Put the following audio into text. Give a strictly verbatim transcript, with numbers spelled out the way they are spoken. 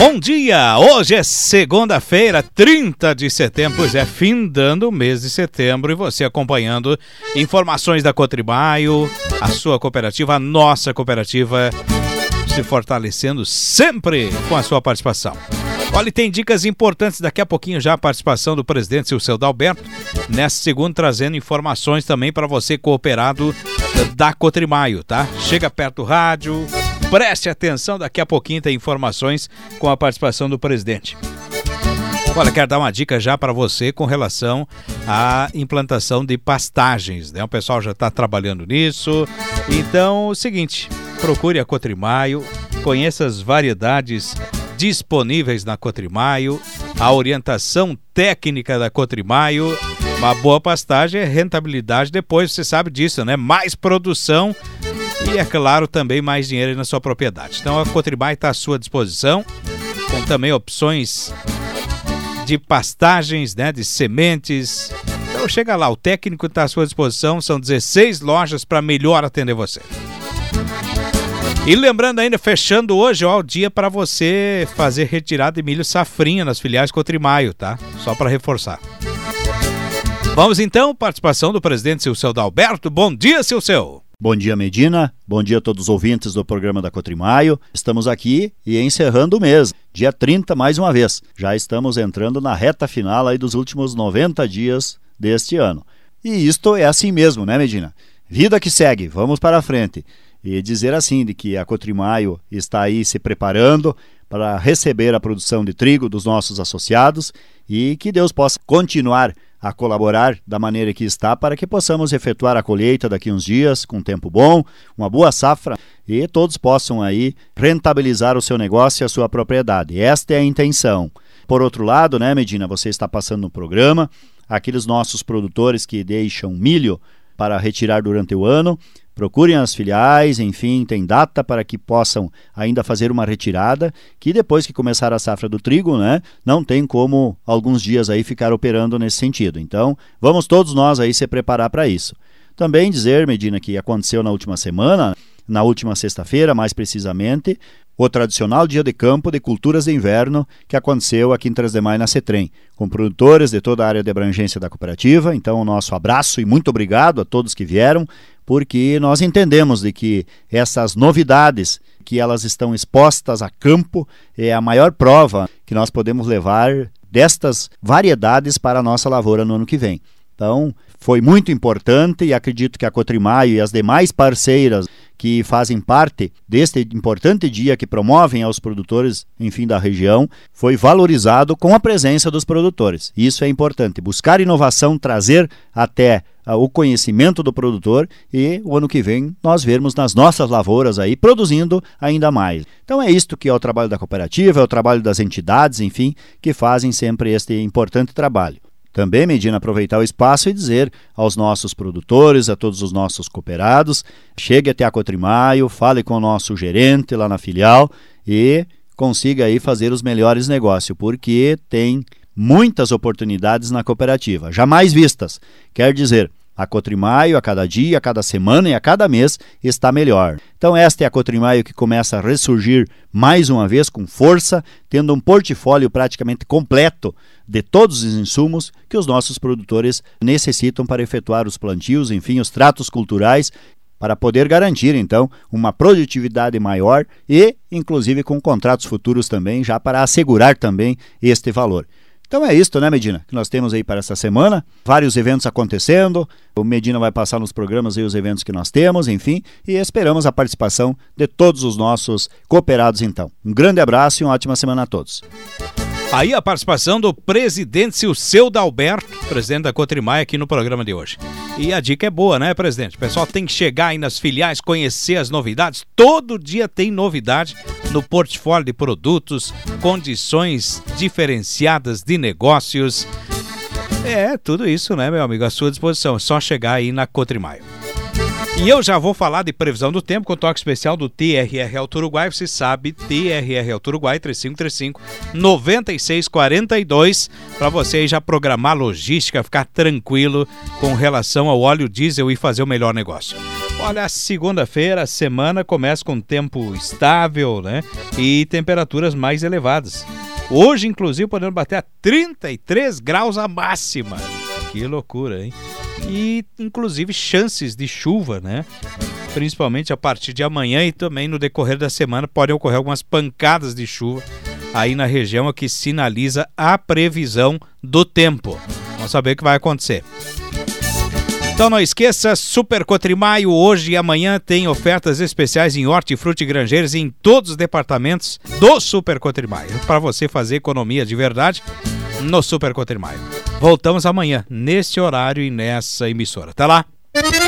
Bom dia! Hoje é segunda-feira, trinta de setembro, pois é, findando o mês de setembro, e você acompanhando informações da Cotrimaio, a sua cooperativa, a nossa cooperativa, se fortalecendo sempre com a sua participação. Olha, tem dicas importantes, daqui a pouquinho já a participação do presidente Silceu Dalberto, nessa segunda trazendo informações também para você cooperado da Cotrimaio, tá? Chega perto do rádio, preste atenção, daqui a pouquinho tem informações com a participação do presidente. Olha, quero dar uma dica já para você com relação à implantação de pastagens, né? O pessoal já está trabalhando nisso, então, o seguinte, procure a Cotrimaio, conheça as variedades disponíveis na Cotrimaio, a orientação técnica da Cotrimaio. Uma boa pastagem é rentabilidade, depois você sabe disso, né? Mais produção e, é claro, também mais dinheiro na sua propriedade. Então a Cotrimaio está à sua disposição, com também opções de pastagens, né? De sementes. Então chega lá, o técnico está à sua disposição, são dezesseis lojas para melhor atender você. E lembrando ainda, fechando hoje, ó, o dia para você fazer retirada de milho safrinha nas filiais Cotrimaio, tá? Só para reforçar. Vamos então, participação do presidente Silceu Dalberto. Bom dia, Silceu. Bom dia, Medina. Bom dia a todos os ouvintes do programa da Cotrimaio. Estamos aqui e encerrando o mês, dia trinta mais uma vez. Já estamos entrando na reta final aí dos últimos noventa dias deste ano. E isto é assim mesmo, né, Medina? Vida que segue, vamos para a frente. E dizer assim, de que a Cotrimaio está aí se preparando para receber a produção de trigo dos nossos associados e que Deus possa continuar a colaborar da maneira que está para que possamos efetuar a colheita daqui uns dias com tempo bom, uma boa safra e todos possam aí rentabilizar o seu negócio e a sua propriedade. Esta é a intenção. Por outro lado, né, Medina, você está passando no programa, aqueles nossos produtores que deixam milho para retirar durante o ano, procurem as filiais, enfim, tem data para que possam ainda fazer uma retirada, que depois que começar a safra do trigo, né, não tem como alguns dias aí ficar operando nesse sentido. Então, vamos todos nós aí se preparar para isso. Também dizer, Medina, que aconteceu na última semana, na última sexta-feira, mais precisamente, o tradicional dia de campo de culturas de inverno que aconteceu aqui em Trás de Maio na CETREM, com produtores de toda a área de abrangência da cooperativa. Então, o nosso abraço e muito obrigado a todos que vieram, porque nós entendemos de que essas novidades que elas estão expostas a campo é a maior prova que nós podemos levar destas variedades para a nossa lavoura no ano que vem. Então, foi muito importante e acredito que a Cotrimaio e as demais parceiras que fazem parte deste importante dia que promovem aos produtores, enfim, da região, foi valorizado com a presença dos produtores. Isso é importante, buscar inovação, trazer até uh, o conhecimento do produtor e o ano que vem nós vermos nas nossas lavouras aí produzindo ainda mais. Então é isto que é o trabalho da cooperativa, é o trabalho das entidades, enfim, que fazem sempre este importante trabalho. Também, Medina, aproveitar o espaço e dizer aos nossos produtores, a todos os nossos cooperados, chegue até a Cotrimaio, fale com o nosso gerente lá na filial e consiga aí fazer os melhores negócios, porque tem muitas oportunidades na cooperativa, jamais vistas. Quer dizer, a Cotrimaio a cada dia, a cada semana e a cada mês está melhor. Então esta é a Cotrimaio que começa a ressurgir mais uma vez com força, tendo um portfólio praticamente completo de todos os insumos que os nossos produtores necessitam para efetuar os plantios, enfim, os tratos culturais, para poder garantir, então, uma produtividade maior e, inclusive, com contratos futuros também, já para assegurar também este valor. Então é isto, né, Medina, que nós temos aí para essa semana, vários eventos acontecendo, o Medina vai passar nos programas aí os eventos que nós temos, enfim, e esperamos a participação de todos os nossos cooperados então. Um grande abraço e uma ótima semana a todos. Aí a participação do presidente Silceu Dalberto, presidente da Cotrimaio, aqui no programa de hoje. E a dica é boa, né, presidente? O pessoal tem que chegar aí nas filiais, conhecer as novidades. Todo dia tem novidade no portfólio de produtos, condições diferenciadas de negócios. É, tudo isso, né, meu amigo, à sua disposição. É só chegar aí na Cotrimaio. E eu já vou falar de previsão do tempo com o toque especial do T R R Auto Uruguai. Você sabe, T R R Auto Uruguai, três cinco três cinco, nove seis quatro dois, para você aí já programar logística, ficar tranquilo com relação ao óleo diesel e fazer o melhor negócio. Olha, segunda-feira, a semana começa com tempo estável, né? E temperaturas mais elevadas. Hoje, inclusive, podendo bater a trinta e três graus a máxima. Que loucura, hein? E, inclusive, chances de chuva, né? Principalmente a partir de amanhã e também no decorrer da semana podem ocorrer algumas pancadas de chuva aí na região, o que sinaliza a previsão do tempo. Vamos saber o que vai acontecer. Então não esqueça, Super Cotrimaio, hoje e amanhã tem ofertas especiais em hortifruti e granjeiros em todos os departamentos do Super Cotrimaio, para você fazer economia de verdade no Super Cotrimaio. Voltamos amanhã, nesse horário e nessa emissora. Até lá!